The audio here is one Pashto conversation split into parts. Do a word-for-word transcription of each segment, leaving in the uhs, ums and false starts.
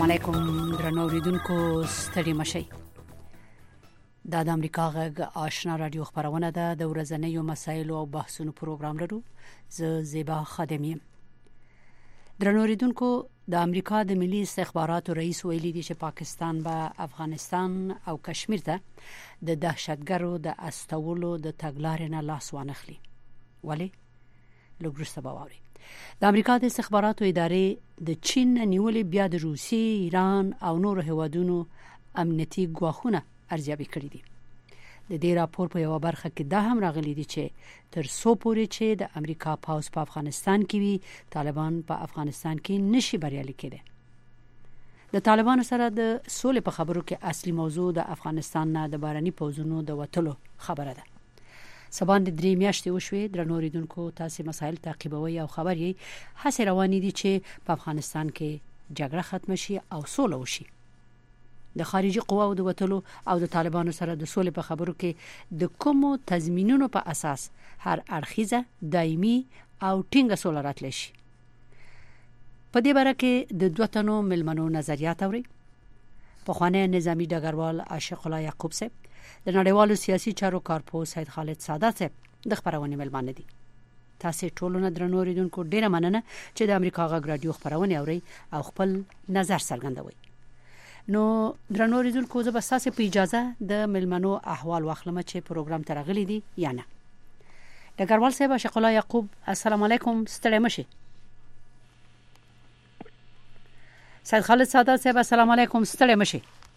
السلام علیکم درنو اوریدونکو ستړي مشئ. دا د امریکا غږ آشنا رادیو خبرونه ده د ورځنیو مسایلو او بحثونو پروګرام لرو. زه زیبا خادمی. درنو اوریدونکو د امریکا د ملي استخباراتو رئیس ویلي دی چې پاکستان به افغانستان او کشمیر ته د دهشتګرو د استولو د تګلارې نه لاس وانخلي. ولی لوګرسته باوري د امریکا د استخباراتو ادارې د چین نیولې بیا د روسي، ایران او نورو هیوادونو امنیتي ګواښونه ارزیابي کړي دي. د دې راپور په یو برخه کې دا هم راغلي دي چې تر څو پورې چې د امریکا پاوز په افغانستان کې وي، طالبان په افغانستان کې نشي بریالي کېدي. د طالبانو سره د سولې په خبرو کې اصلي موضوع د افغانستان نه د بارني پوځونو د وټلو خبره ده. سبان د درې میاشتې وشوې. درنو اوریدونکو تاسو مسایل تعقیبوي او خبر یې هڅه روانې دي چې په افغانستان کې جګړه ختم شي او سوله وشي. د خارجي قواو د وټلو او د طالبانو سره د سولې په خبرو کې د کومو تضمینونو په اساس هر اړخیزه دایمي او ټینګه سوله راتلی شي. په دې باره کې د دوه تنو ملمنو نظریات اوري. پخوانی نظامی ډګروال عاشق الله یعقوب صاحب، د نړیوالو سیاسي چارو کارپوه سید خالد سادات صاحب د خبرونې ملمانه دي. تاسو ټول نه درنو اوریدونکو ډیره مننه چې د امریکا غږ رادیو خبرونه اوري او خپل نظر څرګندوي. نو درنو اوریدونکو زه به تاسو په اجازه د ملمنو احوال واخلم چې پروګرام ترغلي دي یا نه. ډګروال صاحب عاشق الله یعقوب، السلام علیکم، ستړي مشئ. سید خالد سادات صاحب، السلام علیکم، ستړي مشئ.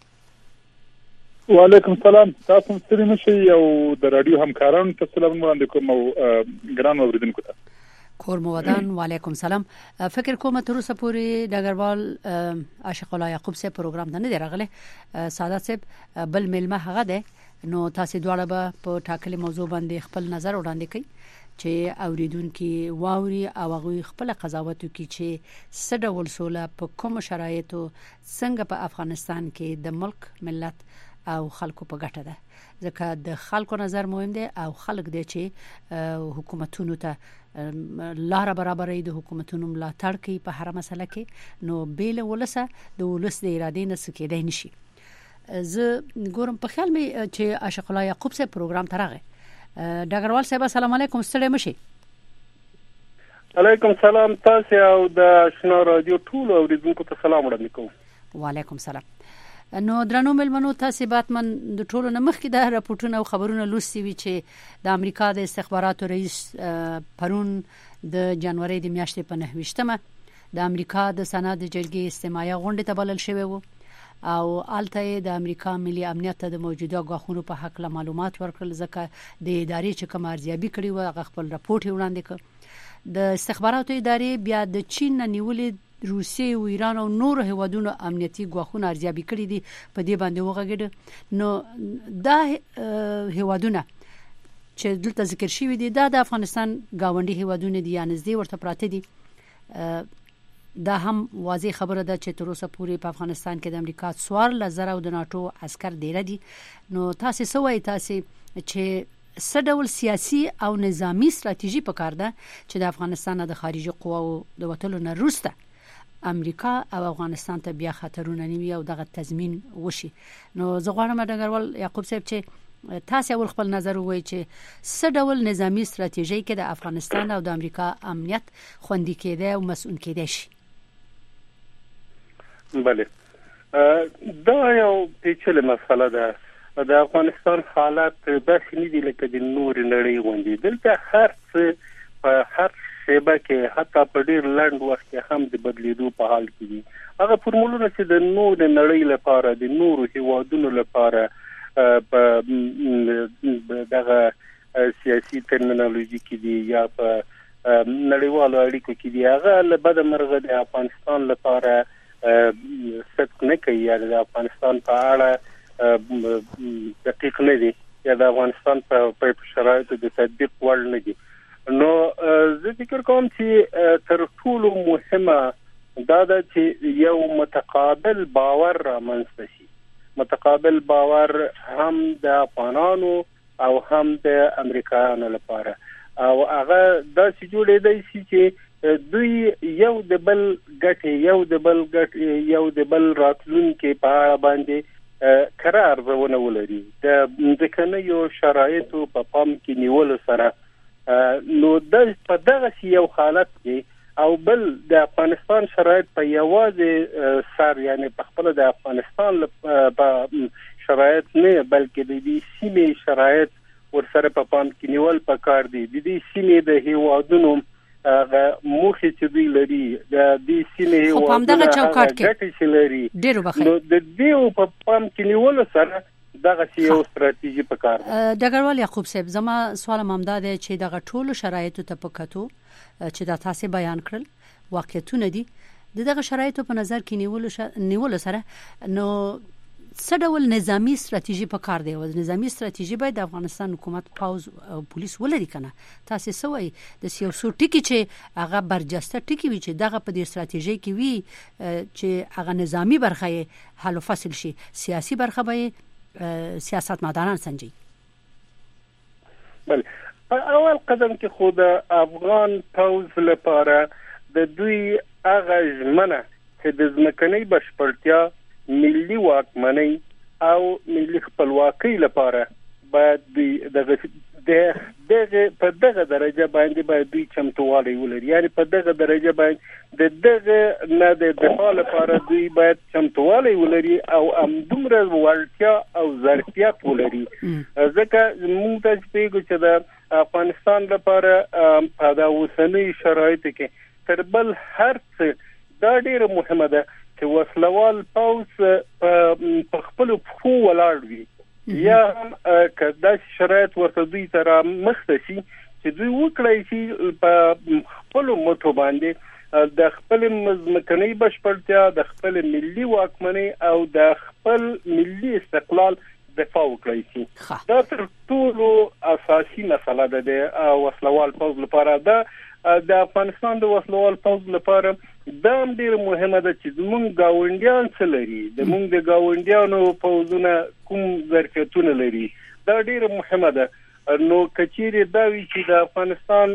وعلیکم السلام، تاسو ستړي مشئ او د رادیو همکارانو ته سلام وړاندې کوم او ګران اوریدونکو ته کور مو ودان. وعلیکم السلام. فکر کوم تر اوسه پورې ډګروال عاشق الله یعقوب صاحب پروګرام ته نه دی راغلی. سادات صاحب بل ملمه هغه ده، نو تاسو دواړه به په ټاکلي موضوع باندې خپل نظر وړاندې کړئ چې اوریدونکو واوري او هغه خپل قضاوت وکړي چې څه ډول سوله په کوم شرایطو څنګه په افغانستان کې د ملک، ملت او خلکو په ګټه ده. ځکه د خلکو نظر مهم دی او خلک دی چې حکومتونو ته لار برابرې د حکومتونو ملاتړ کوي په هر مسله کې، نو بیل ولسه د ولس د ارادې نه سکیدای نشي. زه ګورم په خیال مې چې عاشق الله یعقوب صاحب پروګرام ته راغی. ډګروال صاحب السلام علیکم، ستړي مشئ. علیکم سلام، تاسو او د آشنا رادیو ټول اوریدونکو ته سلام وړاندې کوم. وعلیکم سلام. نو درنو ملمنو تاسو باتمن د ټولو نه مخکې د راپورټونو او خبرونو لوستي وي چې د امریکا د استخباراتو رئیس پرون د جنوري د میاشتې په نهه د امریکا د سنا د جرګې استماعي غونډه ته بلل شوی وو او الته د امریکا ملي امنیت ته د موجوده غواخونو په حق له معلومات ورکړل، ځکه د ادارې چې کوم ارزیابي کړي و هغه خپل راپورټ وړاندې کړ. د استخباراتو ادارې بیا د چین نیولې روسي او ایران او نور هیوادونو امنیتي ګواښونه ارزیابي کړي دي. په دې باندې وغږیږي. نو دا هیوادونه چې دلته ذکر شوی دي دا د افغانستان گاونډي هیوادونه دي یا نږدې ورته پراته دي. دا هم واضح خبره ده چې تر اوسه پورې په افغانستان کې د امریکا څوارلس زره او د ناتو عسكر ډیر دي. نو تاسو سوې تاسو چې څه ډول سیاسي او نظامی ستراتیژي پکار ده چې د افغانستان د خارجي قواو د وټلو نه وروسته امریکا او افغانستان ته بیا خطرونه نیوي او دغه تضمین وشي. نو زه غواړم ډګروال یعقوب صاحب چې تاسو اول خپل نظر ووایئ چې څه ډول نظامی ستراتیژي کې د افغانستان او د امریکا امنیت خوندي کېده او مسؤل کېده شي. بله، دا یو پیچلې مسله ده. د افغانستان حالات داسې نه دي لکه د نور نړۍ غوندې. دلته هر څه په هر شیبه کې حتی په ډیر لنډ وخت کې هم د بدلیدو په حال کې دي. هغه فرمولونه چې د نور نړۍ لپاره، د نورو هیوادونو لپاره په دغه سیاسي ترمینالوژي کې دي یا په نړیوالو اړیکو کې دي، هغه له بده مرغه د افغانستان لپاره صدق نه کوي یا د افغانستان په اړه دقیق نه دي یا د افغانستان په شرایطو د تطبیق وړ نه دي. نو زه فکر کوم چې تر ټولو مهمه دا ده چې یو متقابل باور رامنځته شي. متقابل باور هم د افغانانو او هم د امریکایانو لپاره، او هغه داسې جوړېدای شي چې دوی یو د بل ګټې یو د بل ګټ یو د بل راتلونکي په اړه باندې قرار ورونه ولري د ځکهنیو شرایطو په پام کې نیول سره نو د په دغه یو حالت کې او بل د افغانستان شرایط په یوازې سر یعنی په خپل د افغانستان په شرایط نه بلکې د دې سیمې شرایط ورسره په پام کې نیول پکار دي د دې سیمې د هیوادونو هغه موخه چې دوی لري د دې سیمې هیوادونو ګټې چې لري نو د دې په پام کې نیول سره دغه یو ستراتیژي پکار ده. ډګروال یعقوب صاحب زما سوال ممدا ده چې دغه ټولو شرایطو ته پکاتو چې دا تاسو بیان کړل واقعیتونه دي دغه شرایطو په نظر کې نیول ش... نیول سره نو څه ډول نظامی ستراتیژي په کار دی او نظامی ستراتیژي باید د افغانستان حکومت پاوز او پولیس ولري کنه تاسو سوي د سیاسو ټکی چې هغه برجسته ټکی وي چې دغه په دې ستراتیژي کې وي چې هغه نظامی برخه حل فصل شي سیاسي برخه به سیاستمداران سنجي. بله په اول قدم کې خو د افغان پاوز لپاره د دوی هغه ژمنه چې د ځمکنۍ بشپړتیا ملي واکمنۍ او ملي خپلواکۍ لپاره باید دغه دغه په دغه درجه باندې باید دوی چمتووالی ولري یعنی په دغه درجه باندې د دغه نه د دفاع لپاره دوی باید چمتووالی ولري او همدومره وړتیا او ظرفیت ولري ځکه موږ ته پیږو چې د افغانستان لپاره په دا اوسنۍ شرایطو کې تر بل هر څه دا ډیره مهمه ده چې وسلوال پاوز په خپل خو ولاړ وي یا هم کدا شرایط ورته دوی تر مخته شي چې دوی وکړي چې په خپل متو باندې د خپل مزمکنۍ بشپړتیا د خپل ملي واکمنۍ او د خپل ملي استقلال دفاع وکړي شي دا تر ټولو اساسي مسله ده د وسلوال پاوز لپاره ده د افغانستان د وسلوال پاوز لپاره دا ډیر مهمه ده چې زموږ گاونډیان څه لري د موږ د گاونډیانو پوزونه کوم ظرفیتونه لري دا ډیر مهمه ده نو کچېری دا وی چې د افغانستان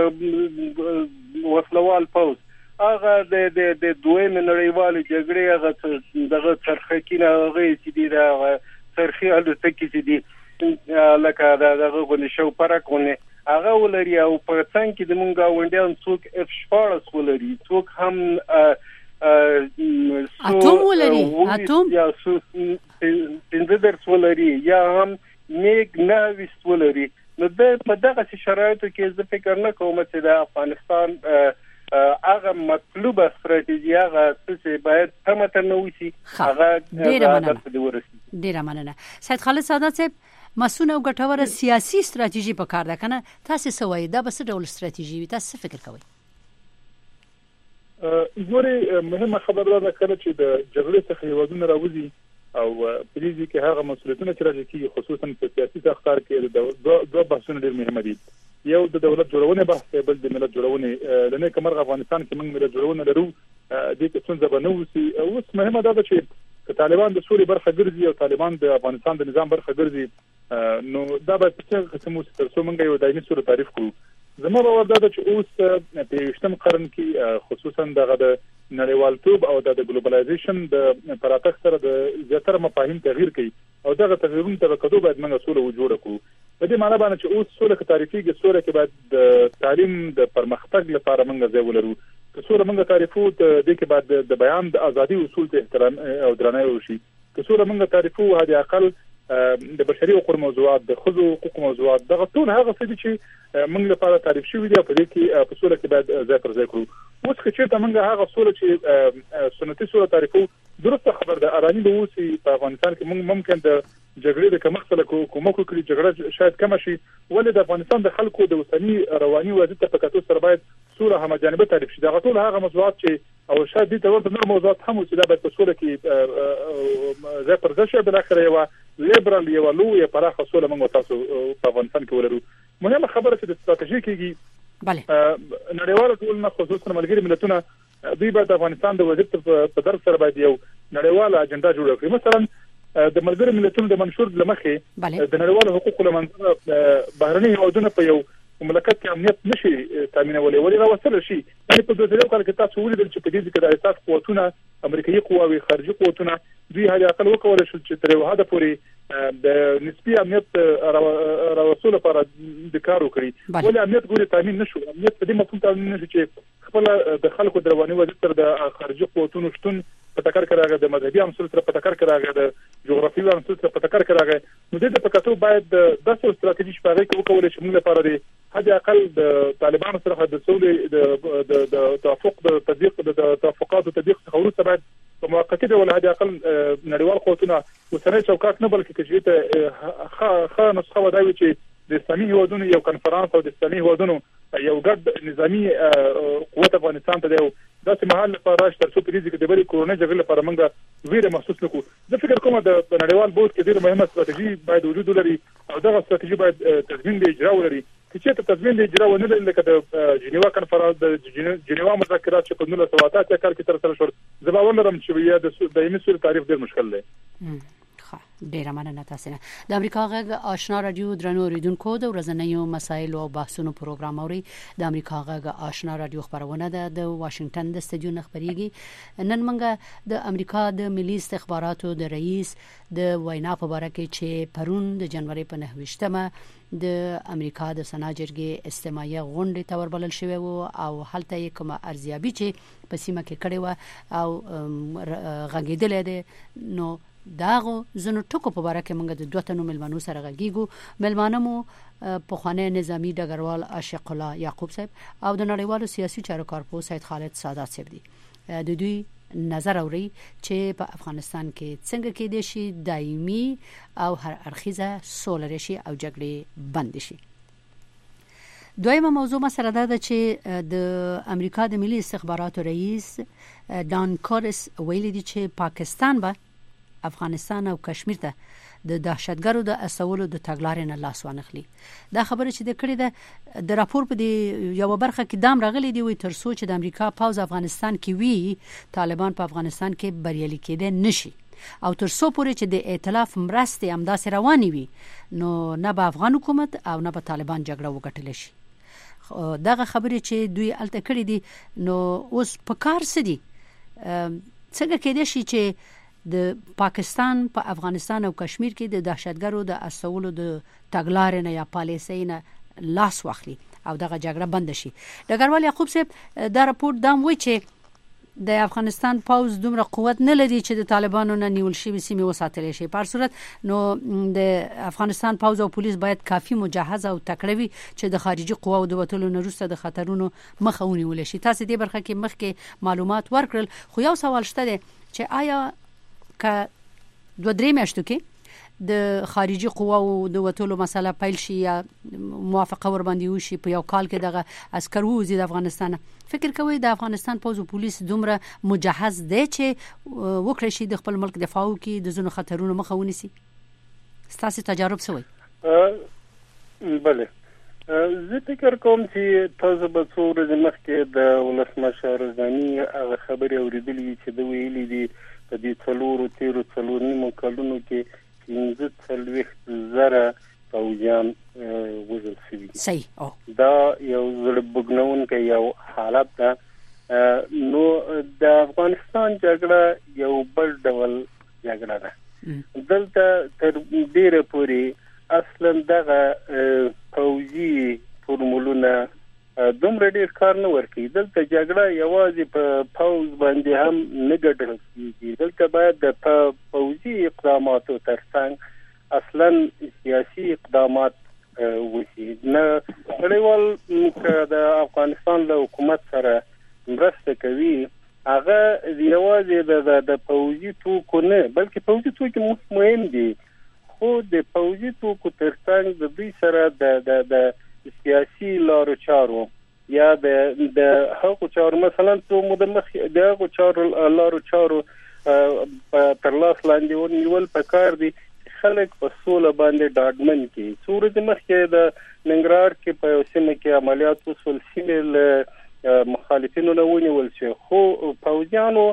وسلوال پوز هغه د د د دویم نړیوال جګړې هغه دغه ترخکینه هغه چې دی دا ترخی الوتکې چې دی لکه دغه غونې شو پرکونه هغه ولري او په څنګه کې د مونږ غونډیان څوک اف شپارس ولري څوک هم اتوم ولري اتوم یا سو پنځدرس ولري یا هم میګ ناویس ولري نو د په دغه شرایطو کې زه فکر نه کوم چې د افغانستان هغه مطلوبه ستراتیژي هغه چې باید هم تنوي هغه ډیره مننه ډیره مننه سید خالد سادات صاحب مسونه او ګټوره سیاسي ستراتیژي په کار ده کنه تاسو سوي دا به څه ډول ستراتیژي وي تاسو فکر کوئ ګوري مهمه خبره ده کله چې د جګړې څخه یوازونه راوځي او پریزي کې هغه مسؤلیتونه چې راځي کې خصوصا په سیاسي ساختار کې د دوه بحثونه ډېر مهمه دي یو د دولت جوړونه بحث بل د ملت جوړونه لنه کومر افغانستان کې موږ ملت جوړونه لرو د دې څنګه بنوسي اوس مهمه ده چې طالبان د سوري برخه ګرځي او طالبان د افغانستان د نظام برخه ګرځي نو دا به څه قسمه ترڅو موږ یو دایمي صورت تعریف کړو زما باور دا چې اوس په یوشتم قرن کې خصوصا دغه د نړیوالتوب او د ګلوبلایزیشن د پراتخ سره د زیاتره مفاهیم تغییر کوي او دغه تغیرونه ته کډو باید موږ اصول وجوړ کړو په دې معنی باندې چې اوس سوله تعریفي ګسوره کې باید د تعلیم د پرمختګ لپاره موږ ځای ولرو که سوله موږ تعریفو د دې کې بعد د بیان د ازادي اصول ته احترام او درناوی وشي که سوله موږ تعریفو هدي اقل د بشري حقوق موضوعات د خزو حقوق موضوعات دغه ټول هغه څه دي چې موږ لپاره تعریف شوی دی په دې کې په سوله کې باید ځای پر ځای کړو اوس چې ته موږ هغه سوله چې سنتي سوله تعریفو درسته خبر ده ارانی د اوسي په افغانستان کې موږ ممکن د جګړې د کمښت سره کومک وکړي جګړه شاید کم شي ولې د افغانستان د خلکو د اوسنی رواني وضعیت په کتو سره باید سوله هم جانبه تعریف شي دا ټول هغه موضوعات چې او شاید دې ته ورته نور موضوعات هم چې دا باید په سوله کې ځای پر ځای شي بل اخر یو لیبرال یو لوی پراخه سوله موږ تاسو په افغانستان کې ولرو مهمه خبره چې د ستراتیژي کېږي بله نړیوال ټولنه خصوصا ملګری ملتونه دوی باید افغانستان د وضعیت په درک سره باید یو نړیوال اجنډا جوړ کړي مثلا د ملګری ملتونو د منشور لمخې د نړیوال حقوقو لمنځه بهرني هیوادونه په یو مملکت کې امنیت نشي تامینولای ولې راوستل شي یعنی په دوه کال کې تاسو ولیدل چې په دې کې د اساس قوتونه امریکایي قواوي خارجي قوتونه دوی هغه عقل وکول شو چې تر یو حد پورې د نسبی امنیت راوصول لپاره د کار وکړي ولې امنیت ګوري تامین نشو امنیت په دې مفهوم تامین نشو چې خپل د خلکو د رواني وضعیت تر د خارجي قوتونو شتون په ټکر کې راغی د مذهبي عنصر سره په ټکر کې راغی د جغرافیوي عنصر سره په ټکر کې راغی نو د دې په کتو باید د داسې ستراتیژي شپږ کې وکول شي موږ لپاره د حد اقل د طالبانو سره د سولې د د توافق د تطبیق د توافقات او تطبیق څخه وروسته باید په موقته ډول حد اقل نړیوال قوتونه وسنۍ چوکاټ نه بلکې چې ته خ خ نسخه وداوي چې د اسلامي هیوادونو یو کنفرانس او د اسلامي هیوادونو یو ګډ نظامی قوت افغانستان ته دی داسې محل لپاره تر څو پریزي کې د بری کورونې جګړې لپاره موږ ویره محسوس نکو زه فکر کوم د نړیوال بورډ کې ډېر مهمه ستراتیژي باید وجود ولري او دغه ستراتیژي باید تضمین دی اجرا ولري چې ته تضمین دی اجرا ونه لري لکه د جنیوا کنفرانس د جنیوا مذاکرات چې په نولس سوه اته اتیا کال کې تر سره شول زه باور لرم چې یا د دایمي سولې تعریف ډېر مشکل دی ډیره مننه تاسو نه د امریکا غږ آشنا رادیو درنو اوریدونکو د ورځنیو مسایلو او بحثونو پروګرام اوري د امریکا غږ آشنا رادیو خبرونه ده د واشنگټن د استودیو نه خبريږي نن موږ د امریکا د ملي استخباراتو د رئیس د وینا په اړه کې چې پرون د جنوري په نهه د امریکا د سنا جرګې استماعي غونډه تور بلل شوی او هلته کوم ارزیابي چې په سیمه کې کړي و او غږیدل دي نو داغه زنو ټکو په اړه کې موږ د دوه تنو ملمنو سره غږیږو ملمانو مو په خانه نظامی ډګروال عاشق الله یعقوب صاحب او د نړیوالو سیاسي چارو کارپوه سید خالد سادات صاحب دي د دوی نظر اوري چې په افغانستان کې څنګه کې دي شي دایمي او هر اړخیزه سوله راشي او جګړې بند شي دویمه موضوع مسله ده چې د امریکا د ملي استخباراتو رئیس دان کورس ویلي دي چې پاکستان به افغانستان او کشمیر ته د دهشتګرو د اسولو د تګلارې نه لاس وانخلي دا خبره چې د کړي ده د راپور په دی یو برخه کې دام راغلي دی وي تر څو چې د امریکا پاوز افغانستان کې وی طالبان په افغانستان کې بریالي کېده نشي او تر څو پورې چې د ائتلاف مرستې همداسې رواني وي نو نه به افغان حکومت او نه به طالبان جګړه وګټل شي دغه خبره چې دوی الته کړي دي نو اوس په کار سدي څنګه کېده شي چې د پاکستان په پا افغانستان او کشمیر کې د دهشتګرو د اسولو د تګلارې نه یا پالیسۍ نه لاس واخلي او دغه جګړه بند شي ډګروال یعقوب صاحب دا راپور دام وایي چې د افغانستان پاوز دومره قوت نه لري چې د طالبانو نه نیول شي سیمه وساتل شي په صورت نو د افغانستان پاوز او پولیس باید کافي مجهز او تکړه وي چې د خارجي قواو د وټلو نه وروسته د خطرونو مخه ونیول شي تاسو دې برخه کې مخکې معلومات ورکړل خو یو سوال شته دی چې آیا که دوه درې میاشتو کې د خارجي قواو د وټولو مسله پیل شي یا موافقه ور باندې وشي په یو کال کې دغه عسكر وځي د افغانستان فکر کوي د افغانستان پوز او پولیس دومره مجهز دي چې وکړي شي د خپل ملک دفاع وکړي د زونو خطرونو مخه ونیسي ستاسو تجارب څه وایي بله زه فکر کوم چې تاسو به څو ورځې مخکې د ولسمشر رضواني هغه خبرې اورېدلې چې د ویلي دي په دې څلورو تیرو څلور نیمو کلونو کې پنځه څلوېښت زره پوځیان وژل شوي دي صحیح دا یو زړه بوږنونکی یو حالت ده نو د افغانستان جګړه یو بل ډول جګړه ده دلته تر ډیره پورې اصلا دغه پوځي فورمولونه دومره ډیر کار نه ورکوي دلته جګړه یوازې په پوځ باندې هم نه ګټل کېږي دلته باید د پوځي اقداماتو ترڅنګ اصلا سیاسي اقدامات وشي نه نړیوال که د افغانستان له حکومت سره مرسته کوي هغه یوازې د پوځي توکو نه بلکې پوځي توکو مهم دي خو د پوځي توکو ترڅنګ د دوی سره د د سیاسي لارو چارو یا د د حقوقو چارو مثلا څو مو د مخ د حقوقو چارو لارو چارو تر لاس لاندې ونیول پکار دي خلک په سوله باندې ډاډمن کی صورت مخکې د ننګرهار کې په سیمه کې عملیات وسول سیمه مخالفینو نه ونیول شي خو پوځیانو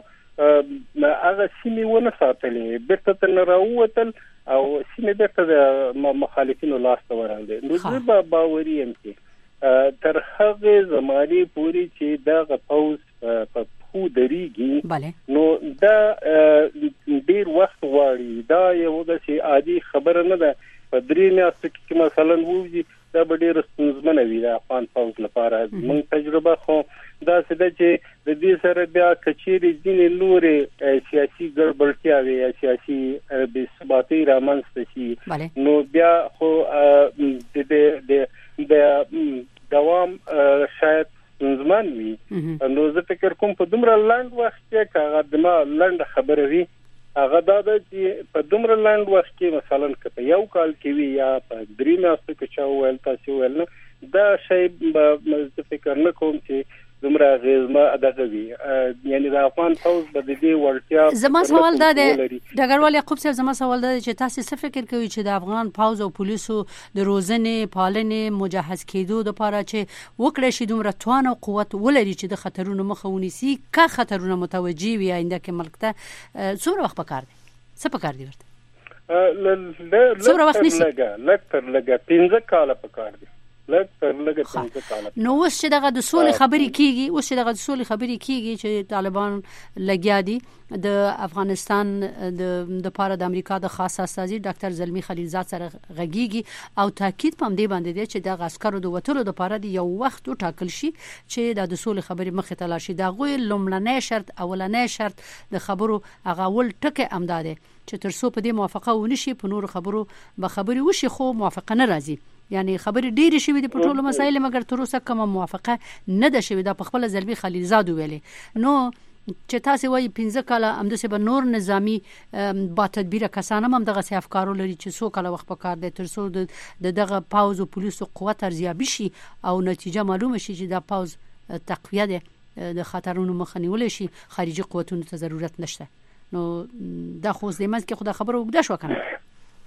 هغه سیمه ونه ساتلې بیرته تر راووتل او سیمه بیرته د مخالفینو لاس ته ورغله نو زه به باوري یم چې تر هغه زماني پوری چې دا پوز په خو دريږي نو دا ډیر وخت غواړي. دا یو د سي عادي خبره نه ده. په درې میاشتو کې مثلا وږي دا به ډیر ستونزمنه وي د افغان پوز لپاره. موږ تجربه خو دا څه چې د دې سره بیا کچېري ځینې نورې سیاسي ګډوډتیاوي یا سیاسي بې ثباتي رامنځته شي نو بیا خو د د دوام شاید زمان وي. نو زه فکر کوم په دومره لاند وخت کې هغه د ما لاند خبره وي هغه دا چې په دومره لاند وخت کې مثلا که یو کال کې وي یا په درې میاشتو کې چا ویل تاسو ویل نه دا شی زه فکر نه کوم چې دومره غیزما ادغوي. یعنی د افغان فوز به د دې ورتیا زما سوال دا دی ډګروال یعقوب صاحب زما سوال دا دی چې تاسو څه فکر کوئ چې د افغان فوز او پولیسو د روزنې پالنې مجهز کېدو لپاره چې وکړي شي دومره توان او قوت ولري چې د خطرونو مخه ونیسي که خطرونه متوجي وي آینده کې ملک ته څومره وخت پکار دی څه پکار دی ورته څومره وخت نیسي لږ تر لږه پنځه کاله پکار دی لږ تر لږه پنځه کاله. نو اوس چې دغه د سولې خبرې کیږي اوس چې دغه د سولې خبرې کیږي چې طالبان لګیا دي د افغانستان د د پاره د امریکا د خاص استازي ډاکټر زلمی خلیلزاد سره غږیږي او تاکید پم دی باندې دی چې د عسکرو د وټلو د پاره دی یو وخت ټاکل شي چې د سولې خبرې مخه ته لاړ شي. دا غوي لومړنی شرط اولنی شرط د خبرو هغه ول ټکه امداده چې تر څو په دې موافقه ونشي په نور خبرو به خبري وشي خو موافقه نه راځي. یعنی خبرې ډېرې شوې دي په ټولو مسایلو مګر تر اوسه کومه موافقه نه ده شوې. دا په خپل زلمی خلیلزاد ویلې نو چې تاسو وایي پنځه کاله همداسې به نور نظامی با تدبیره کسان هم دغه سي افکارو لري چې څو کاله وخت پکار دی تر څو د دغه پاوز او پولیسو قوت ارزیابي شي او نتیجه معلومه شي چې دا پاوز تقویه ده د خطرونو مخه نیول شي خارجي قوتونو ته ضرورت نشته. نو دا خو زموږ کې خدای خبره وګدا شو کنه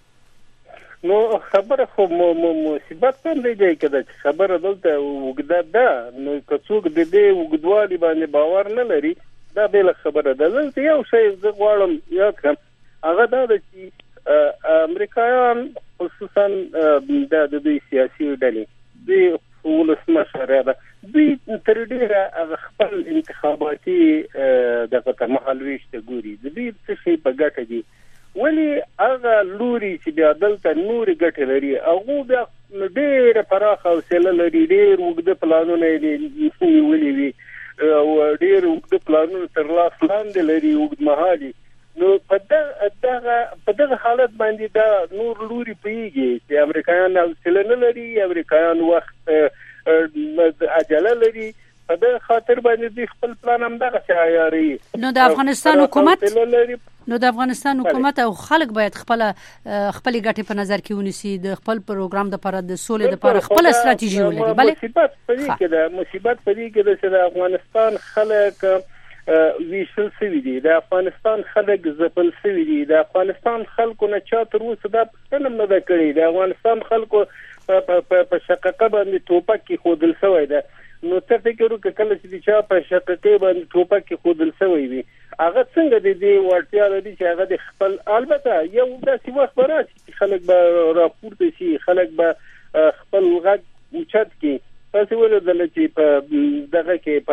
نو خبره خو مصیبت باندې دی کده چې خبره دلته وګدا ده نو که څوک د دې وګدوالي باندې باور نه لري دا بل خبره ده. زه یو شی زه غواړم یاد کړم هغه دا ده چې امریکایان خصوصا د دوی سیاسي ډلې دوی ولسمشر ده دوی تر ډیره خپل انتخاباتي دغه ته مهالويش ته ګوري د دې څه شي په ګټه دي ولی هغه لوري چې بیا دلته نوري ګټه لري هغه بیا ډېر پراخه او سیل لري ډېر وګړه پلانونه یې ولي وي او ډېر وګړه پلانونه تر لاس لاندې لري وګړه مهالي. نو په دغه په دغه حالت باندې دا نور لوري پیږي چې امریکایان او سیل نه لري امریکایان وخت عجله لري په دغه خاطر باندې د خپل پلان هم دغه تیاری. نو د افغانستان حکومت نو د افغانستان حکومت او خلک باید خپل خپل ګټې په نظر کې ونیسي د خپل پروګرام د لپاره د سولې د لپاره خپل ستراتیژي ولري. بله مصیبت پدې کې ده مصیبت پدې کې ده چې د افغانستان خلک ویشل سوي دي د افغانستان خلک زپل سوي دي د افغانستان خلکو نه چا تر اوسه دا څنګه نه ده کړی د افغانستان خلکو په شقاقه باندې ټوپک کې خودل شوی ده. نو ته فکر وکړه کله چې چا په شقاقه باندې ټوپک کې خودل شوی وي هغه څنګه د دې ورتیا لري چې هغه د خپل البته یو داسې وخت راځي چې خلک به راپورته شي خلک به خپل غږ اوچت کړي. تاسو ولودل چې په دغه کې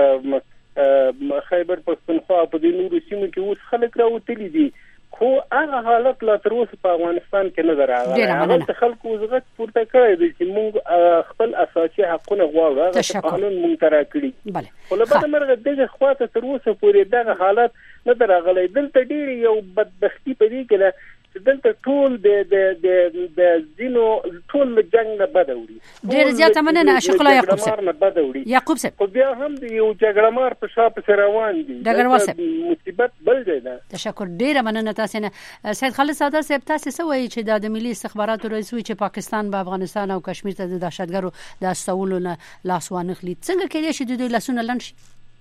په خیبر پښتونخوا په دې نورو سیمو کې اوس خلک راوتلي دي خو هغه حالت لا تر اوسه په افغانستان کې نه راغلی. هغه خلکو زغت پورته کړی دی چې موږ خپل اساسي حقونه غواړو هغه قانون موږ ترا کړی. خو له بده مرغه دغه خواته تر اوسه پورې دغه حالت نه راغلی. دلته ډیر یو بدبختی پدې کې ده چې دلته ټول د د د د زینو ټول جنگ نه بدوړي ډیر زیاته مننه اشق الله یعقوب صاحب یعقوب صاحب خو بیا هم د یو جګړه مار په شاپ سره روان دي ډګروال صاحب مصیبت بل دی ده. تشکر ډیر مننه تاسو نه سید خالد صادق صاحب تاسو څه وایي چې د ملي استخباراتو رئیس وی چې پاکستان به افغانستان او کشمیر ته د دهشتګرو د استولو نه لاس وانخلي څنګه کېدای شي د دوی لاسونه لنډ شي؟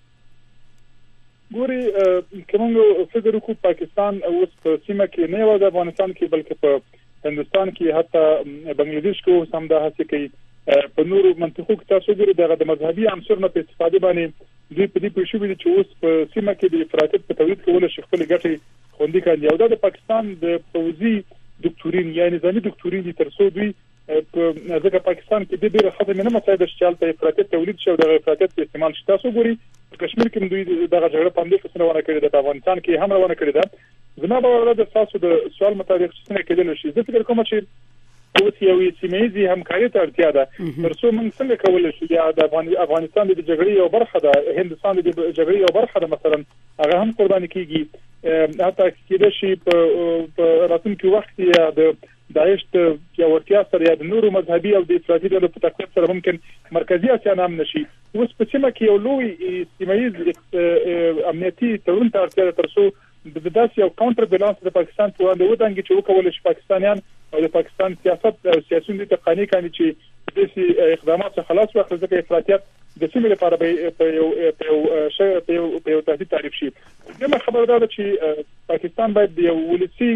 ګوري کومو فکر وکړو پاکستان اوس په سیمه کې نه و د افغانستان کې بلکې په هندستان کې حتی بنگلاديش کې هم دا هڅه کوي په نورو منطقو کې تاسو ګورئ دغه د مذهبي عنصر نه په استفاده باندې دوی په دې پوښښ ویل چې اوس په سیمه کې د افراطیت په تولید کول شي خپل ګټې خوندي کړي او دا د پاکستان د پوځي دکتورین یا نظامی دکتورین تر څو دوی ځکه پاکستان کې د ډېر خدمت نه مسایل د شال په افراطیت تولید شو د افراطیت استعمال شته تاسو ګوري په کشمیر کې دوی دغه جګړه په همدې فسنه ونه کړې د افغانستان کې هم روانه کړې ده زما باور ده تاسو د سوال مطابق څنګه کېدل شي زه فکر کوم چې اوس یو سیمایي همکاري ته اړتیا ده ترڅو موږ څنګه کولای شو یا د افغانستان د جګړې یو برخه ده هندستان د جګړې یو برخه ده مثلا هغه هم قرباني کیږي حتی کېدای شي په راتلونکي وخت یا د داعش یا ورتیا سره یا د نورو مذهبي او د افراطي ډلو په تقویت سره ممکن مرکزی اسیا نام نشي اوس په سیمه کې یو لوی سیمایي امنیتي تړون ته اړتیا ده ترڅو د داسې یو کاونټر بیلانس د پاکستان په وړاندې ودانګي چې وکول شي پاکستانیان او د پاکستان سیاست او سیاسيون د قانوني کاني چې د دې اقدامات څخه خلاص واخلي ځکه افراطیت د سیمې لپاره په یو په یو شی په یو په یو تهدید تعریف شي دغه خبردار چې پاکستان باید یو ولسی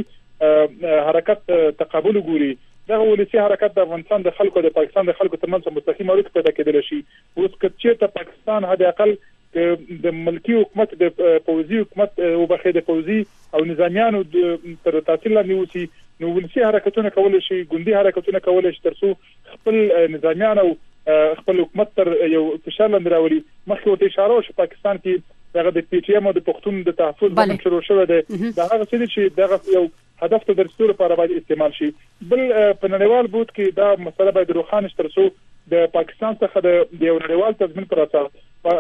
حرکت تقابل وګوري دغه ولسی حرکت د افغانستان د خلکو د پاکستان د خلکو ترمنځ مستقیم اړیکې پیدا کېدل شي اوس کچې ته پاکستان هدا اقل د ملکی حکومت د پوزي حکومت او بخې د پوزي او نظامیانو تر تاثیر لاندې وسی نو ولسی حرکتونه کول شي ګوندي حرکتونه کول شي ترڅو خپل نظامیان او خپل حکومت تر یو فشار لاندې راولي مخکې ورته اشاره وشي پاکستان کې دغه د پی ټی ایم او د پښتون د تحفظ باندې شروع شوه ده دا هغه څه چې دغه یو هدف ته درسول لپاره باید استعمال شي بل په نړیوال بود کې دا مسله باید روښانه ترڅو د پاکستان څخه د یو نړیوال تضمین پر اساس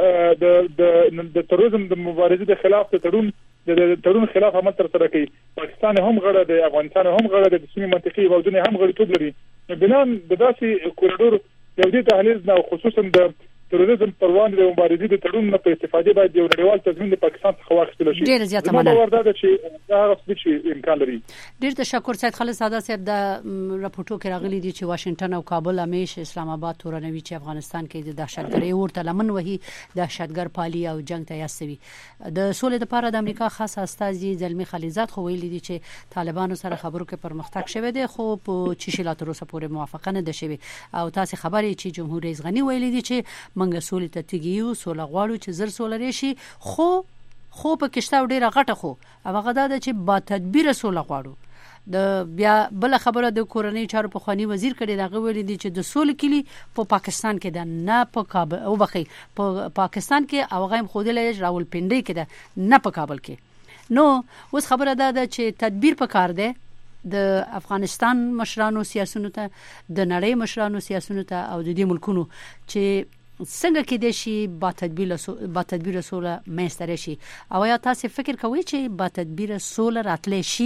د د د تروریزم د مبارزې د خلاف د تړون د تړون خلاف عمل تر سره کوي پاکستان هم غړی دی افغانستان هم غړی دی د سیمې منطقي موضوع هم غړیتوب لري بنان د داسې کوریډور یو دي تحلیل نه خصوصا د تروریزم پر وړاندې د مبارزې د تړون نه په استفادې باید یو نړیوال تضمین د پاکستان څخه واخیستل شي ډیر زیاته مننه ورته ده چې دا هغه څه امکان لري ډیر تشکر سید خالد ساده صاحب د راپورټو کې راغلي دي چې واشنگټن او کابل همیش اسلام آباد تورنوي چې افغانستان کې د دهشتګرۍ ورته لمن وهي دهشتګر پالي او جنگ ته یاسوي د سولې لپاره د امریکا خاص استازي زلمی خلیزات خو ویلي دي چې طالبانو سره خبرو کې پرمختګ شوه دي خو په چشي لا تر اوسه پورې موافقه نه ده شوی او تاسو خبرې چې جمهور رئیس غنی ویلي دي چې منګه سولې ته تیګیو سوله غواړو چې زر سوله راشي خو خو په کښتا ډیره غټه خو هغه دا چې با تدبیر سوله غواړو د بیا بل خبره د کورنۍ چارو په خواني وزیر کړي دا ویل دي چې د سولې کلی په پاکستان کې ده نه په کابل او بخي په پاکستان کې او غیم خودلې راولپنډي کې ده نه په کابل کې نو اوس خبره ده چې تدبیر په کار ده د افغانستان مشرانو سیاسيونو ته د نړۍ مشرانو سیاسيونو ته او د دې ملکونو چې څنګه کې د شي با تدبیر با تدبیر سوله مېستره شي او یا تاسو فکر کوئ چې با تدبیر سوله راتلې شي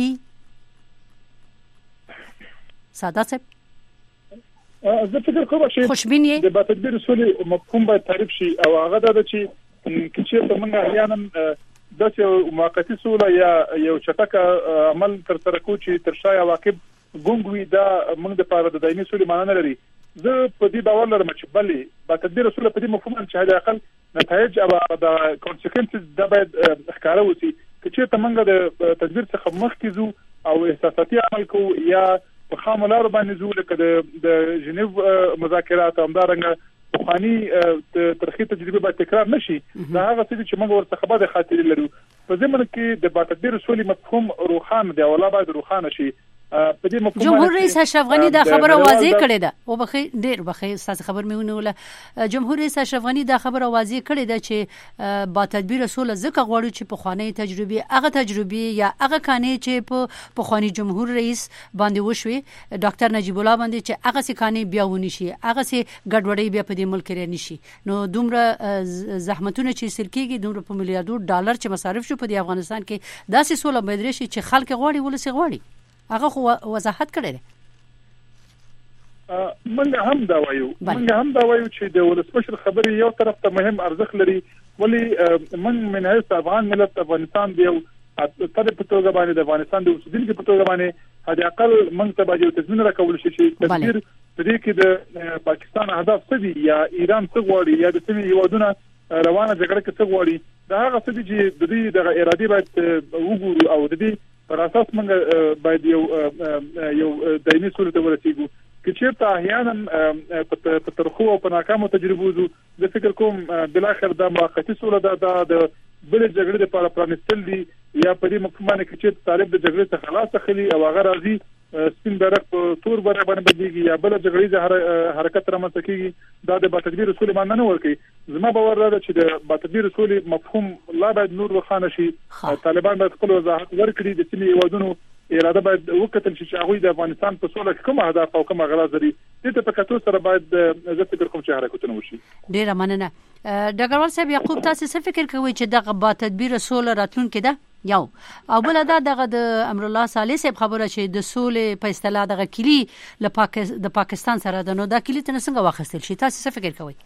ساده څه زه فکر کوم چې خوشبین د با تدبیر سوله مفهوم باید تعریف شي او هغه دا چې چې په موږ احيانا د څه موقتی سوله یا یو چټک عمل تر سره کو چې تر شای عواقب ګونګوي دا موږ د پاره د دایمي سولې معنی نه لري زه په دې باور لرم چې بلې با تدبیر سوله په دې مفهوم چې هدا اقل نتایج او د کانسیکونسز د باید ښکاره وسی چې ته موږ د تدبیر څخه مخکې زو او احساساتي عمل کو یا په خاملار باندې زو لکه د د جنیو مذاکرات همدارنګه بخانی ترخی تجربه به تکرار نشي دا هغه څه چې موږ ورته خبره خاطر لرو په زمن کې د با تدبیر سولې مفهوم روخان دی ولا باید روخانه شي جمهور رئیس اشرف غنی دا خبره واضح کړې ده او بخي ډیر بخي استاد خبر مې ونیول جمهور رئیس اشرف غنی دا خبره واضح کړې ده چې با تدبیر سوله ځکه غواړي چې په خوانی تجربه هغه تجربه یا هغه کاني چې په په خوانی جمهور رئیس باندې وشوي ډاکټر نجیب الله باندې چې هغه سکاني بیا ونی شي هغه سي ګډوډي بیا په دې ملک کې نشي نو دومره زحمتونه چې سرکیږي دومره په میلیارډ ډالر چې مصارف شو په افغانستان کې داسې سوله بدري شي چې خلک غواړي ولسی غواړي هغه خو وضاحت کړی دی منګه هم دا وایو منګه هم دا وایو چې د ولسمشر خبرې یو طرف ته مهم ارزښت لري ولی من من هیڅ افغان ملت افغانستان دی تر په توګه باندې د افغانستان د اوسیدونکو په توګه باندې هدا اقل منځ ته باندې تضمین راکول شي چې تدبیر په دې کې د پاکستان اهداف څه دي یا ایران څه غواړي یا د سیمې هیوادونه روانه جګړه کې څه غواړي دا هغه څه دي چې د دې د ارادي باید وګورو او د دې پر اساس موږ باید یو یو دایمي سولې ته ورسیږو چې چیرته احیانا په ترخو او په ناکامو تجربو زو د فکر کوم بل اخر د موقتی سولې د د بل جګړې لپاره پرانستل دي یا په دې مفهوم باندې چې طالب د جګړې څخه خلاص خلی او هغه راځي سپین بیرغ په تور بیرغ باندې بدلیږي یا بل جګړیز حرکت رامنځته کیږي دا د باتدبیر اصول باندې نه ورکي زما باور ده چې د باتدبیر اصول مفهوم لا باید نور روښانه شي طالبان باید خپل وضاحت ورکړي د سیمې هیوادونو اراده باید وکړل شي چې هغه د افغانستان په سوله کې کوم اهداف او کوم غرض لري دې ته په کتو سره باید زه فکر کوم چې حرکتونه وشي. ډیره مننه. ډګروال صاحب یعقوب تاسو څه فکر کوئ چې دغه باتدبیر اصول راتلونکي ده یو او بل دا دغه د امرالله صالح صاحب خبره چې د سولې په اصطلاح دغه کلی له پاک د پاکستان سره د نو دا کلی ته څنګه واخیستل شي تاسو څه فکر کوئ؟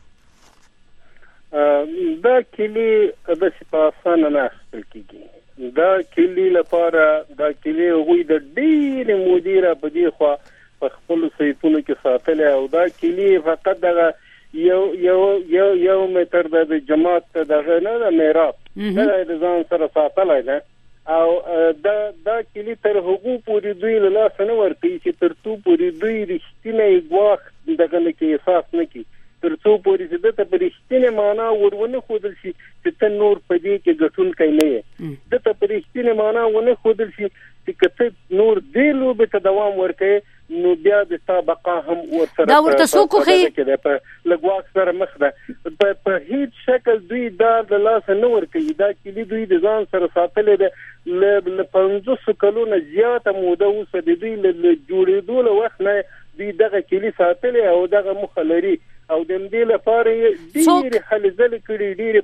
دا کلی د سپاسان نه اخیستل کیږي دا کلی لپاره دا کلی غوی د ډیر مدیره په دی خو په خپل سیفونو کې ساتل او دا کلی فقط دغه یو یو یو یو متر د جماعت دغه نه د میراب دا د ځان سره ساتلای نه او دا دا کلی تر هغو پورې دوی له لاس نه ورکړي چې تر څو پورې دوی رښتینی ګواښ دغه نه کې احساس نه کړي تر څو پورې چې د پرشتینه معنا ورونه خودل شي چې ته نور پدې کې ګټون کوي نه د ته پرشتینه معنا ونه خودل شي چې کته نور دی لو به ته دوام ورکړي نو بیا د سابقه هم ورسره دا ورته څوک خو په لګواک سره مخ ده په هیڅ شکل دوی دا د لاس نه ورکړي دا کلی دوی د ځان سره ساتل دي ل پنځوس کلونو زیاته موده اوسه د دوی له جوړېدو له وخت نه دوی دغه کلی ساتل او دغه مخالري او د دې لپاره ډېر حلزل کړي ډېر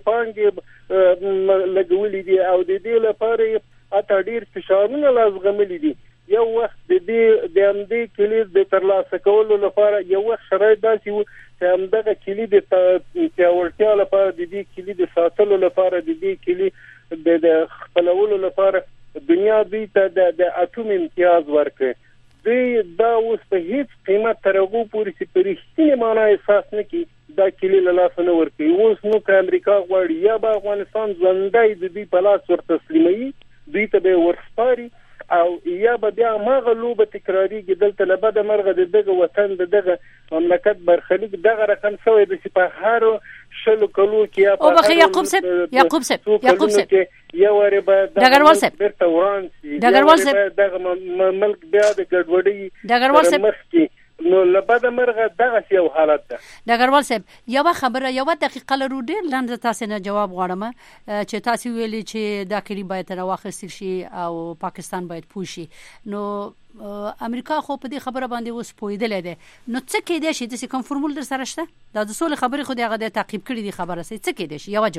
پانګې لګولې دي او د دې لپاره اته ډېر فشارونه لازملي دي یو وخت د دې د امدې کلی د ترلاسه کولو لپاره یو وخت شرایط داسي و چې همدغه کلی د پیاوړتیا لپاره د دې کلی د ساتلو لپاره د دې کلی د خپلولو لپاره دنیا دوی ته د اټوم امتیاز ورکړي دوی دا اوس په هیڅ قیمت تر هغو پورې چې په رښتینې معنا احساس نه کړي دا کلی له لاسه نه ورکوي اوس نو که امریکا غواړي یا به افغانستان ژوندی د دوی په لاس ور تسلیموي دوی ته به ورسپاري او یا به بیا هماغه لوبه تکراریږي دلته له بده مرغه د دغه وطن د دغه مملکت برخلیک دغه رقم شوی د چې په هر شلو کلو کې یا په بخې یعقوب صاحب یعقوب صاحب یعقوب صاحب یا وری به ډګروال صاحب بیرته وران شي ډګروال صاحب دغه ملک بیا د ګډوډۍ ډګروال صاحب نو لبده مرغه دغه یو حالت ده ډګروال صاحب یو خبره یو دقیقه لرو ډیر لاند تاسو نه جواب غواړم چې تاسو ویلي چې دا کلی باید راوخستل شي او پاکستان باید پوشي نو امریکا خو په دې خبره باندې اوس پویدل دي نو څه کې دي چې د کوم فرمول در سره شته دا د سولې خبرې خو دغه د تعقیب کړي دي خبره سي څه کې دي یو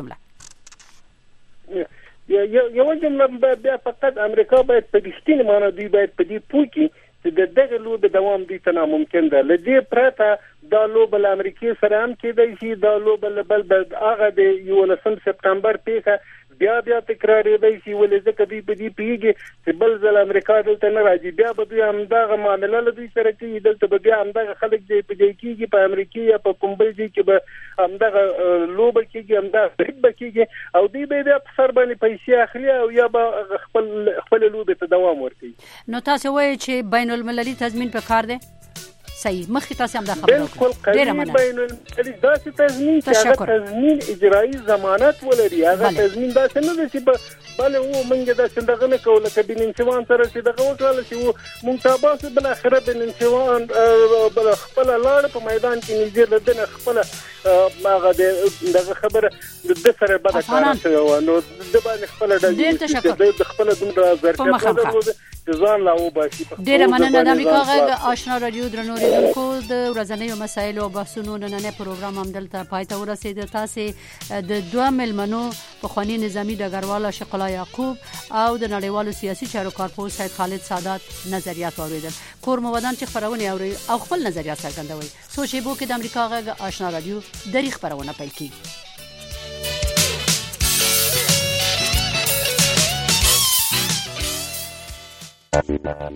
جمله یو یو جمله بیا فقط امریکا باید په دې معنی دوی باید په دې پوکي چې د دغه لوبې دوام دي ته ناممکن ده لدې پرته دا لوبه له امریکای سره هم کېدای شي دا لوبه بل د هغه د یولسم سپتمبر پیښه بیا بیا تکرارېدای شي ولې ځکه دوی په دې پیږي چې بل ځل امریکا دلته نه راځي بیا به دوی همدغه معامله له دوی سره کوي دلته به بیا همدغه خلک دی په ځای کېږي په امریکا یا په کوم بل ځای کې به همدغه لوبه کېږي همدغه فریب به کېږي او دوی به بیا په سر باندې پیسې اخلي او یا به خپل خپل لوبې ته دوام ورکوي نو تاسو وایئ چې بین المللي تضمین په کار دی صحیح مخکې تاسو هم دا خبره وکړه ډیره مننه بین المللي داسې تضمین چې هغه تضمین اجرایی ضمانت ولري هغه تضمین داسې نه دی چې بله و موږ داسې دغه نه کوو لکه بنسوان سره چې دغه وکړله چې موږ تاباسو بالاخره بنسوان خپله لاړه په میدان کې نږدې له ده نه خپله هغه دغه خبره د سره بده کاره شوې وه نو ده باندې خپله ډزې د خپله دومره ظرفیت نه ځان لا وباسي ډیره مننه د امریکا غږ آشنا رادیو درنو ریډونکو د ورځنیو مسایلو او بحثونو نننې پروګرام هم دلته پای ته ورسید تاسو د دوه ملمنو په خواني نظامی ډګروال شقلا یعقوب او د نړیوالو سیاسي چارو کارپوه سید خالد سادات نظریات اوریدل کور مو ودان چې خبرونه اوري او خپل نظریات څرګندوي سوچي بو کې د امریکا غږ آشنا رادیو دری خبرونه پیل کی